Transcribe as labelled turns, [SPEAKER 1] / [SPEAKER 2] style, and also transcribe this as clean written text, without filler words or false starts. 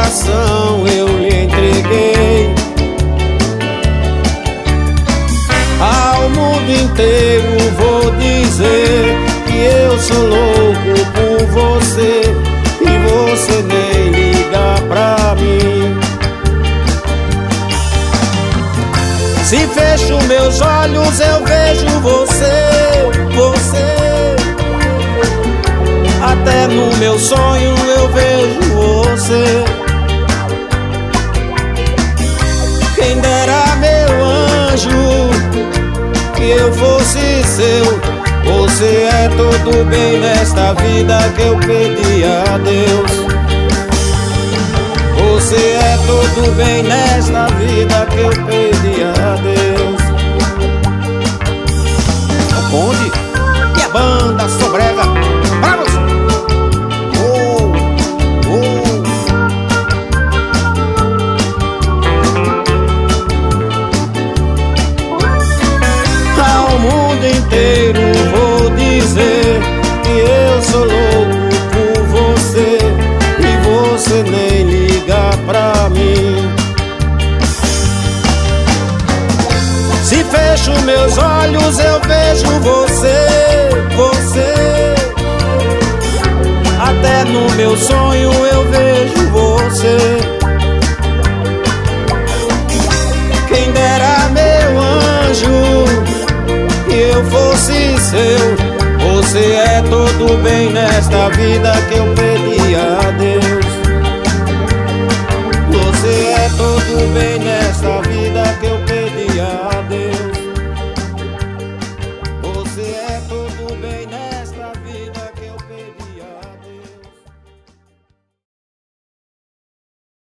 [SPEAKER 1] coração eu lhe entreguei. Ao mundo inteiro vou dizer que eu sou louco por você, e você nem liga pra mim. Se fecho meus olhos eu vejo você, você. Até no meu sonho eu vejo você. Quem dera, meu anjo, que eu fosse seu. Você é tudo bem nesta vida que eu pedi a Deus. Você é tudo bem nesta vida que eu pedi a Deus. O Conde e a banda Sobrega. Vamos! Oh, oh. Ao mundo inteiro vou dizer que eu sou louco por você, e você nem liga pra mim. Se fecho meus olhos eu vejo você, você. Até no meu sonho eu vejo você. Quem dera, meu anjo, que eu fosse seu. Você é tudo bem nesta vida que eu pedi a Deus. Você é tudo bem nesta